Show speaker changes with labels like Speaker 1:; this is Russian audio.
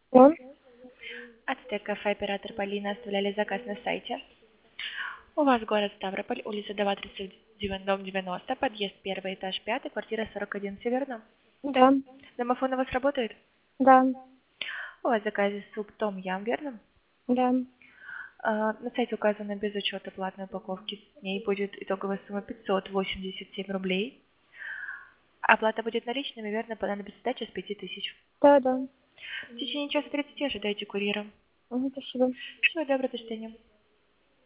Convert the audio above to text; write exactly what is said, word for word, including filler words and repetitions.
Speaker 1: Да,
Speaker 2: Ацтек кафе, оператор Полина, оставляли заказ на сайте. У вас город Ставрополь, улица Дова, тридцать девять, дом девяносто, подъезд первый, этаж пятый, квартира сорок один, все верно?
Speaker 1: да,
Speaker 2: Домофон у вас работает?
Speaker 1: да,
Speaker 2: У вас в заказе суп том ям, верно?
Speaker 1: да.
Speaker 2: А, на сайте указано без учета платной упаковки. С ней будет итоговая сумма пятьсот восемьдесят семь рублей. Оплата будет наличными, верно? Понадобится сдача с пяти тысяч.
Speaker 1: Да, да.
Speaker 2: В течение часа тридцати ожидайте курьера.
Speaker 1: Мгм, спасибо.
Speaker 2: Всего доброго, до свидания.